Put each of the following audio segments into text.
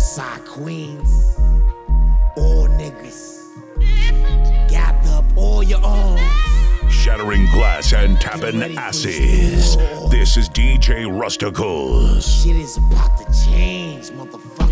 suicide queens, all niggas. Gather up all your arms. Shattering glass and tapping asses. This is DJ Rusticles. Shit is about to change, motherfucker.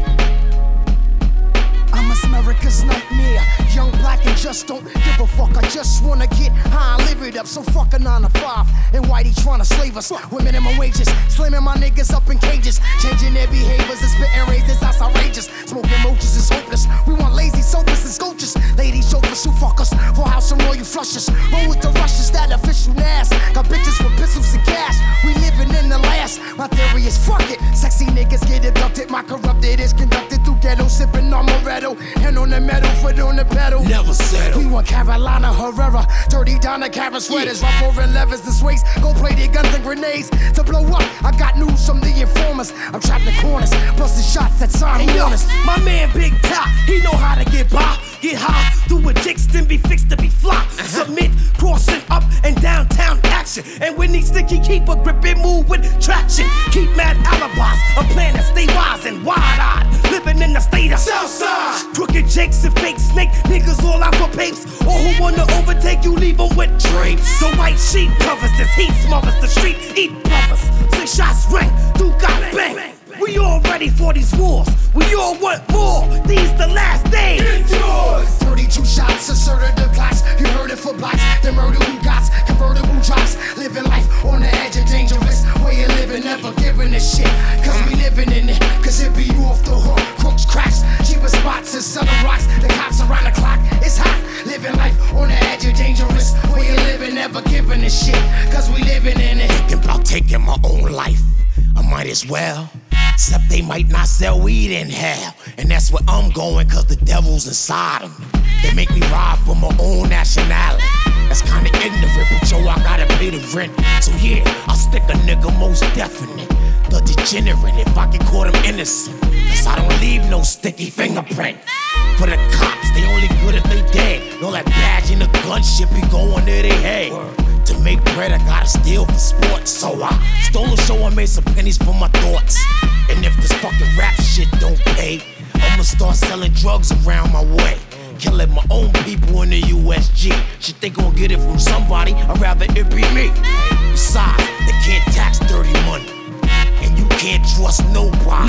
I'm America's nightmare. Young, black, and just don't give a fuck. I just wanna get high and live it up. So fuck a 9 to 5. And Whitey trying to slave us with minimum wages. Slamming my niggas up in cages. Changing their behaviors and spitting razors. That's outrageous. Smoking roaches is hopeless. We want lazy sofas and sculptures. Ladies, chauffeurs who fuck us. For house and royal flushes. Roll with the rushes, that official nass. Got bitches with pistols and cash. We living in the last. My theory is fuck it. Sexy niggas get abducted. My corrupted is conducted through ghetto. Sipping on Moretto. Hand on the metal, foot on the pedal. Never settle. We want Carolina Herrera. Dirty Donna Karen sweaters. Rough over levers and sways. Gold plated guns and grenades. To blow up, I got news from the informers. I'm trapped in corners. Busting shots that sign warners. My man Big Top, he know how to get by. Get high, do a dicks, then be fixed to be fly. Submit, crossing up and downtown action. And when he sticky, keep a grip and move with traction. Keep mad alibis, a plan to stay wise and wide-eyed. Living in the state of Southside. Crooked jakes and fake snake niggas all out for papes. Or who wanna overtake you, leave them with drapes. The white sheet covers this heat, smothers the street, eat brothers. 6 shots ring, do got bang. We all ready for these wars. We all want more. These the last days. Get yours. 32 shots, asserted the blacks. You heard it for blacks. The murder who got convertible drops. Living life on the edge of dangerous. Way you living, never giving a shit. Cause we living in it. Cause it be you off the hook. Crooks cracks. Cheapest spots and selling rocks. The cops around the clock. It's hot. Living life on the edge of dangerous. Way you living, never giving a shit. Cause we living in it. Thinking about taking my own life. I might as well. Except they might not sell weed in hell. And that's where I'm going, cause the devil's inside them. They make me ride for my own nationality. That's kinda ignorant, but yo, I gotta pay the rent. So yeah, I'll stick a nigga most definite. The degenerate, if I can call them innocent. Cause I don't leave no sticky fingerprint. For the cops, they only good if they dead. All that badge and the gun shit be going to their head. To make bread, I gotta steal for sports. So I stole a show and made some pennies for my thoughts. And if this fucking rap shit don't pay, I'ma start selling drugs around my way. Killing my own people in the USG. Shit, they gon' get it from somebody, I'd rather it be me. Besides, they can't tax dirty money. And you can't trust nobody.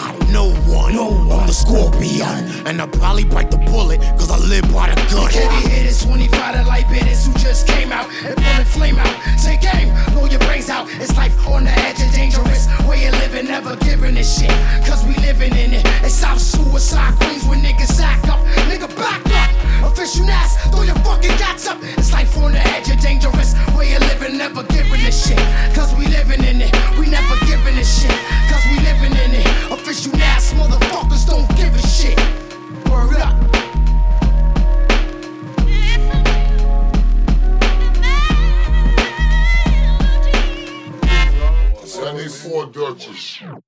No one. I'm the Scorpion. And I'll probably bite the bullet, cause I live by the gun. Heavy hitters, 25 to light bitters who just came out and pulling flame out. Say game, blow your brains out. It's life on the edge of dangerous. Way you living, never giving a shit. Cause we living in it. It's South Suicide Queens when niggas act up. Nigga back up. Official ass, throw your fucking gats up. It's life on the edge of dangerous. Way you living, never giving a shit. Cause we living in it. We never giving a shit. Cause we living in it. Official ass motherfuckers don't give a shit. Word up. 74 Dutchess.